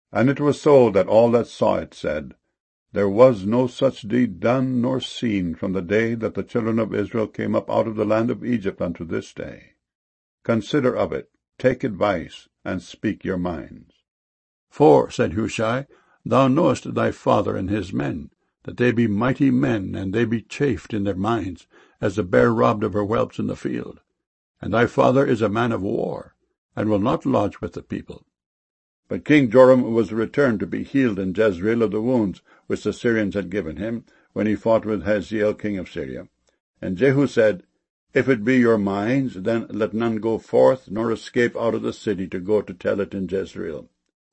And it was so that all that saw it said, There was no such deed done nor seen from the day that the children of Israel came up out of the land of Egypt unto this day. Consider of it, take advice, and speak your minds. For, said Hushai, thou knowest thy father and his men, that they be mighty men, and they be chafed in their minds, as a bear robbed of her whelps in the field. And thy father is a man of war, and will not lodge with the people. But King Joram was returned to be healed in Jezreel of the wounds which the Syrians had given him, when he fought with Hazael king of Syria. And Jehu said, If it be your minds, then let none go forth, nor escape out of the city to go to tell it in Jezreel.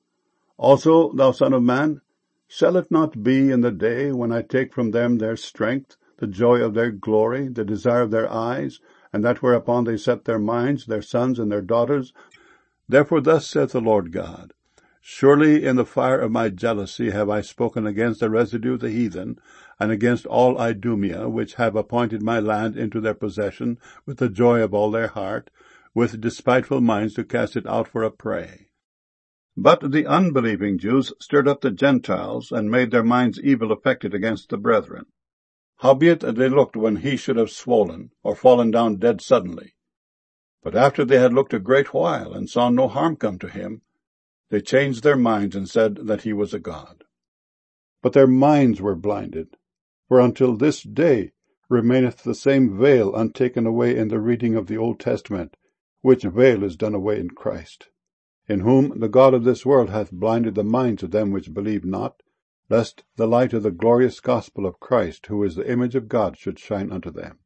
Also, thou son of man, shall it not be in the day when I take from them their strength, the joy of their glory, the desire of their eyes, and that whereupon they set their minds, their sons and their daughters? Therefore thus saith the Lord God, Surely in the fire of my jealousy have I spoken against the residue of the heathen, and against all Idumea, which have appointed my land into their possession, with the joy of all their heart, with despiteful minds to cast it out for a prey. But the unbelieving Jews stirred up the Gentiles, and made their minds evil affected against the brethren. Howbeit they looked when he should have swollen, or fallen down dead suddenly. But after they had looked a great while, and saw no harm come to him, they changed their minds, and said that he was a god. But their minds were blinded, for until this day remaineth the same veil untaken away in the reading of the Old Testament, which veil is done away in Christ, in whom the God of this world hath blinded the minds of them which believe not, lest the light of the glorious gospel of Christ, who is the image of God, should shine unto them.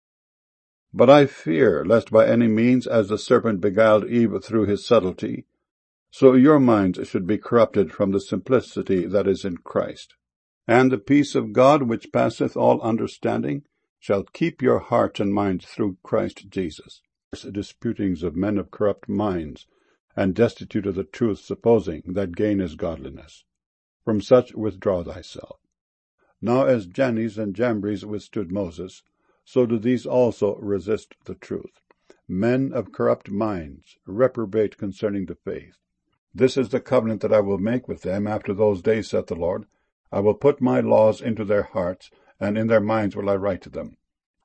But I fear, lest by any means, as the serpent beguiled Eve through his subtlety, so your minds should be corrupted from the simplicity that is in Christ. And the peace of God, which passeth all understanding, shall keep your hearts and minds through Christ Jesus. Disputings of men of corrupt minds, and destitute of the truth, supposing that gain is godliness. From such withdraw thyself. Now as Jannes and Jambres withstood Moses, so do these also resist the truth. Men of corrupt minds, reprobate concerning the faith. This is the covenant that I will make with them after those days, saith the Lord. I will put my laws into their hearts, and in their minds will I write them.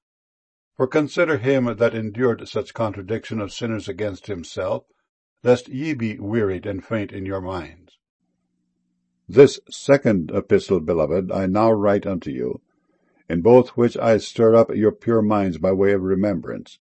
For consider him that endured such contradiction of sinners against himself, lest ye be wearied and faint in your minds. This second epistle, beloved, I now write unto you, in both which I stir up your pure minds by way of remembrance,